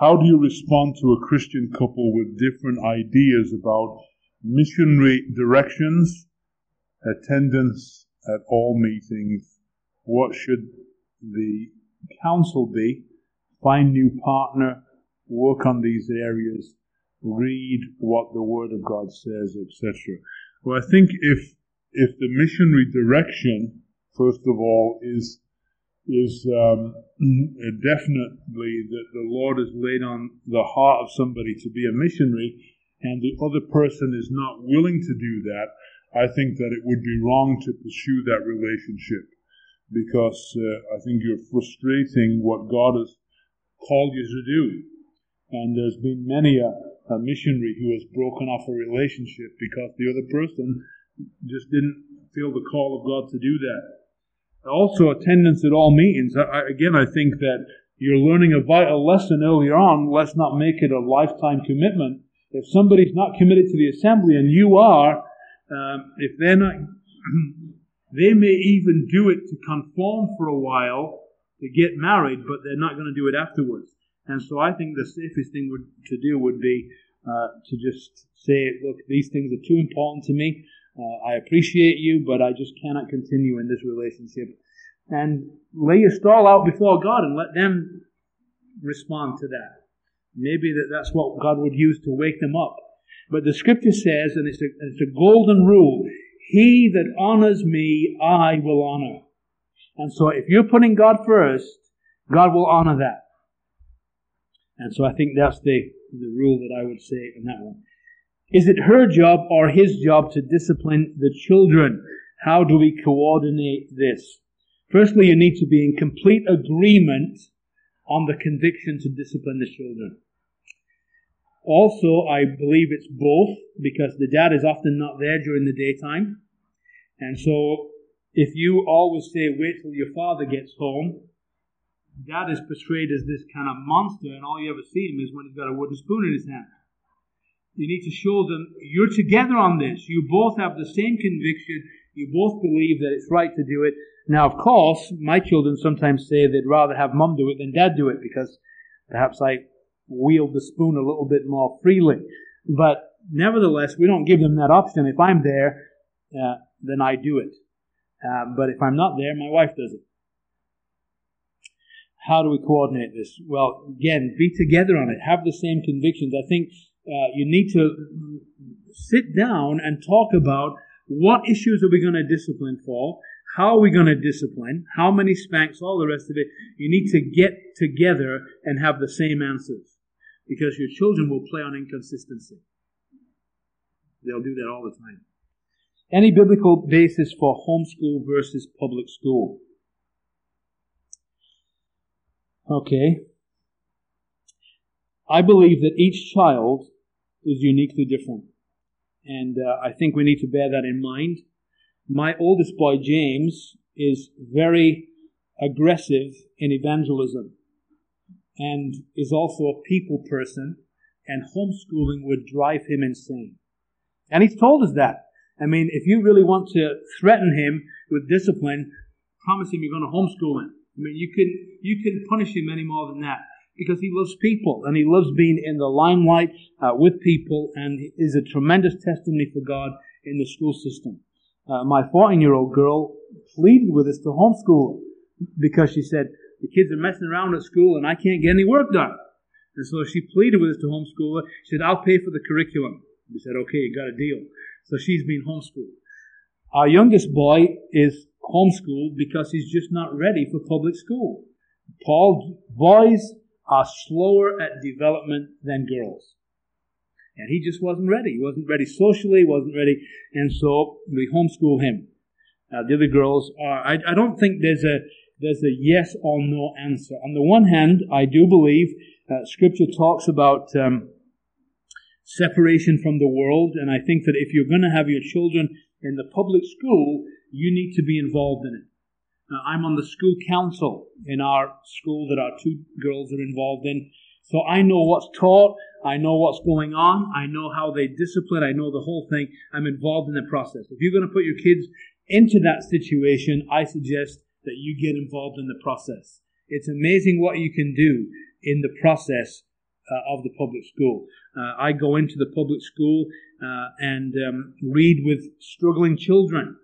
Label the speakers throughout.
Speaker 1: how do you respond to a Christian couple with different ideas about missionary directions, attendance at all meetings? What should the counsel be? Find new partner, work on these areas, read what the Word of God says, etc. Well, I think if the missionary direction, first of all, is definitely that the Lord has laid on the heart of somebody to be a missionary, and the other person is not willing to do that, I think that it would be wrong to pursue that relationship, because I think you're frustrating what God has called you to do. And there's been many a missionary who has broken off a relationship because the other person just didn't feel the call of God to do that. Also, attendance at all meetings. I think that you're learning a vital lesson earlier on. Let's not make it a lifetime commitment. If somebody's not committed to the assembly and you are, if they're not, they may even do it to conform for a while to get married, but they're not going to do it afterwards. And so I think the safest thing to do would be to just say, look, these things are too important to me. I appreciate you, but I just cannot continue in this relationship. And lay your stall out before God and let them respond to that. Maybe that's what God would use to wake them up. But the Scripture says, and it's a golden rule, he that honors me, I will honor. And so if you're putting God first, God will honor that. And so I think that's the rule that I would say in that one. Is it her job or his job to discipline the children? How do we coordinate this? Firstly, you need to be in complete agreement on the conviction to discipline the children. Also, I believe it's both, because the dad is often not there during the daytime. And so, if you always say, wait till your father gets home, dad is portrayed as this kind of monster, and all you ever see him is when he's got a wooden spoon in his hand. You need to show them, you're together on this. You both have the same conviction. You both believe that it's right to do it. Now, of course, my children sometimes say they'd rather have mum do it than dad do it, because perhaps I wield the spoon a little bit more freely. But nevertheless, we don't give them that option. If I'm there, then I do it. But if I'm not there, my wife does it. How do we coordinate this? Well, again, be together on it. Have the same convictions. I think you need to sit down and talk about what issues are we going to discipline for, how are we going to discipline, how many spanks, all the rest of it. You need to get together and have the same answers, because your children will play on inconsistency. They'll do that all the time. Any biblical basis for homeschool versus public school? Okay. I believe that each child is uniquely different. And I think we need to bear that in mind. My oldest boy, James, is very aggressive in evangelism and is also a people person, and homeschooling would drive him insane. And he's told us that. I mean, if you really want to threaten him with discipline, promise him you're going to homeschool him. I mean, you can punish him any more than that, because he loves people and he loves being in the limelight with people, and is a tremendous testimony for God in the school system. My 14-year-old girl pleaded with us to homeschool because she said, the kids are messing around at school and I can't get any work done. And so she pleaded with us to homeschool her. She said, I'll pay for the curriculum. We said, okay, you got a deal. So she's been homeschooled. Our youngest boy is homeschooled because he's just not ready for public school. Boys are slower at development than girls. And he just wasn't ready. He wasn't ready socially, wasn't ready. And so we homeschool him. The other girls are. I don't think there's a yes or no answer. On the one hand, I do believe Scripture talks about separation from the world. And I think that if you're going to have your children in the public school, you need to be involved in it. I'm on the school council in our school that our two girls are involved in. So I know what's taught, I know what's going on, I know how they discipline, I know the whole thing. I'm involved in the process. If you're going to put your kids into that situation, I suggest that you get involved in the process. It's amazing what you can do in the process
Speaker 2: of the public school. I go into the public school and read with struggling children.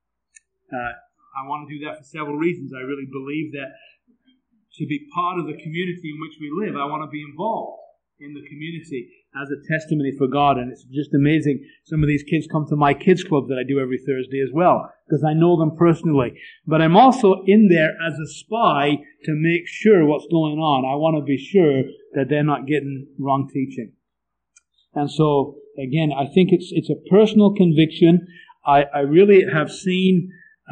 Speaker 2: I want to do that for several reasons. I really believe that to be part of the community in which we live, I want to be involved in the community as a testimony for God. And it's just amazing. Some of these kids come to my kids club that I do every Thursday as well, because I know them personally. But I'm also in there as a spy to make sure what's going on. I want to be sure that they're not getting wrong teaching. And so, again, I think it's a personal conviction. I really have seen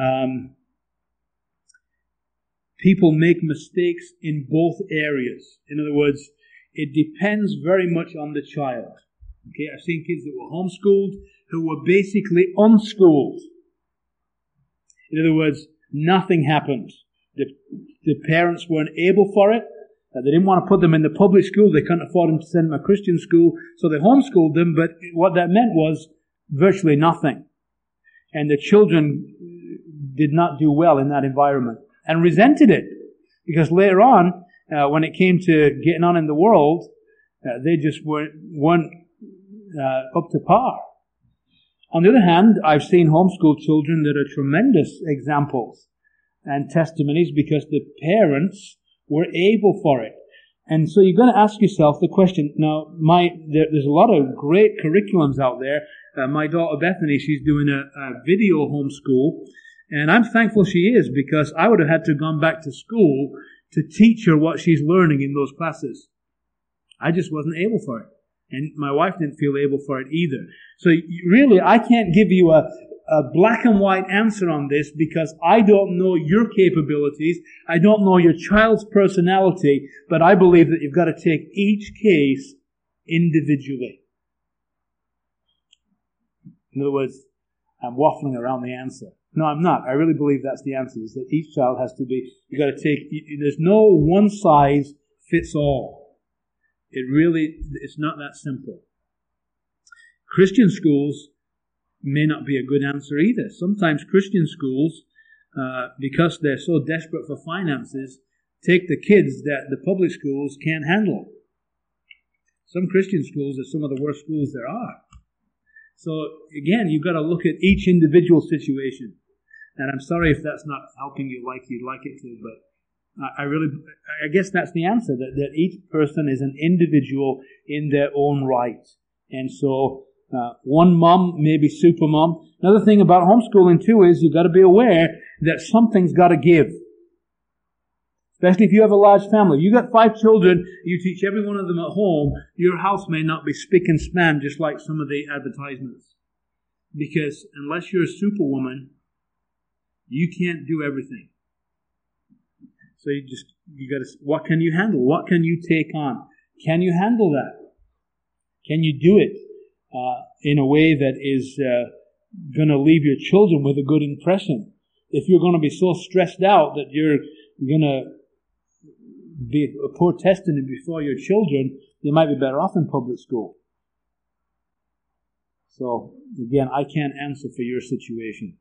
Speaker 2: people make mistakes in both areas. In other words, it depends very much on the child. Okay, I've seen kids that were homeschooled who were basically unschooled. In other words, nothing happened. The parents weren't able for it. They didn't want to put them in the public school. They couldn't afford them to send them to a Christian school, so they homeschooled them, but what that meant was virtually nothing. And the children did not do well in that environment and resented it, because later on, when it came to getting on in the world, they just weren't up to par. On the other hand, I've seen homeschool children that are tremendous examples and testimonies because the parents were able for it. And so you're going to ask yourself the question, now, there's a lot of great curriculums out there. My daughter Bethany, she's doing a video homeschool, and I'm thankful she is, because I would have had to have gone back to school to teach her what she's learning in those classes. I just wasn't able for it. And my wife didn't feel able for it either. So really, I can't give you a black and white answer on this, because I don't know your capabilities. I don't know your child's personality, but I believe that you've got to take each case individually. In other words, I'm waffling around the answer. No, I'm not. I really believe that's the answer, is that each child has to be, you've got to take, there's no one size fits all. It's not that simple. Christian schools may not be a good answer either. Sometimes Christian schools, because they're so desperate for finances, take the kids that the public schools can't handle. Some Christian schools are some of the worst schools there are. So again, you've got to look at each individual situation. And I'm sorry if that's not helping you like you'd like it to, but I guess that's the answer, that each person is an individual in their own right. And so one mom may be super mom. Another thing about homeschooling too is you've got to be aware that something's got to give. Especially if you have a large family. You've got 5 children, you teach every one of them at home, your house may not be spick and span just like some of the advertisements. Because unless you're a superwoman, you can't do everything. So you got to, what can you handle? What can you take on? Can you handle that? Can you do it in a way that is going to leave your children with a good impression? If you're going to be so stressed out that you're going to be a poor testimony before your children, you might be better off in public school. So, again, I can't answer for your situation.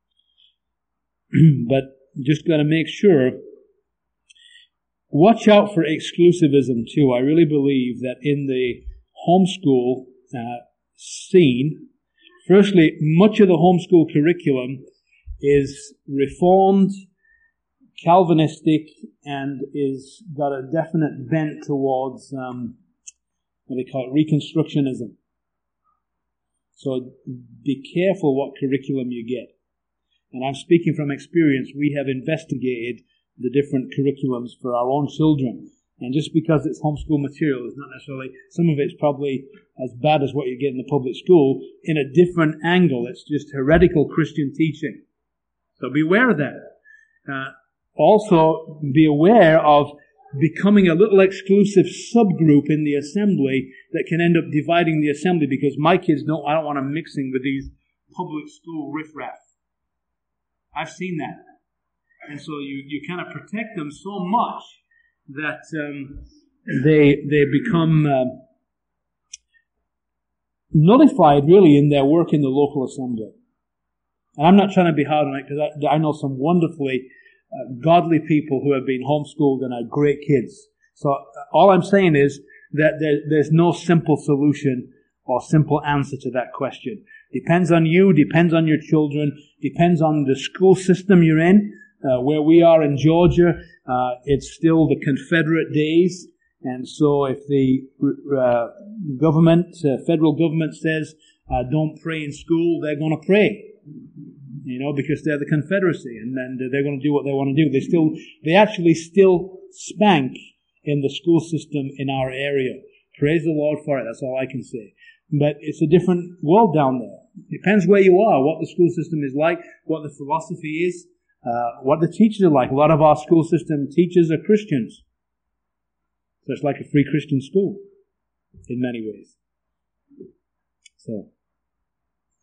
Speaker 2: But just got to make sure. Watch out for exclusivism too. I really believe that in the homeschool scene, firstly, much of the homeschool curriculum is Reformed, Calvinistic, and is got a definite bent towards what they call it, Reconstructionism. So be careful what curriculum you get. And I'm speaking from experience. We have investigated the different curriculums for our own children. And just because it's homeschool material is not necessarily, some of it's probably as bad as what you get in the public school in a different angle. It's just heretical Christian teaching. So beware of that. Also, be aware of becoming a little exclusive subgroup in the assembly that can end up dividing the assembly, because my kids I don't want them mixing with these public school riffraff. I've seen that. And so you kind of protect them so much that they become nullified, really, in their work in the local assembly. And I'm not trying to be hard on it, because I know some wonderfully godly people who have been homeschooled and are great kids. So all I'm saying is, there's no simple solution or simple answer to that question. Depends on you, depends on your children, depends on the school system you're in. Where we are in Georgia, it's still the Confederate days, and so if the federal government says, don't pray in school, they're going to pray. Because they're the Confederacy, and then they're going to do what they want to do. They actually still spank in the school system in our area. Praise the Lord for it, that's all I can say. But it's a different world down there. Depends where you are, what the school system is like, what the philosophy is, what the teachers are like. A lot of our school system teachers are Christians. So it's like a free Christian school in many ways. So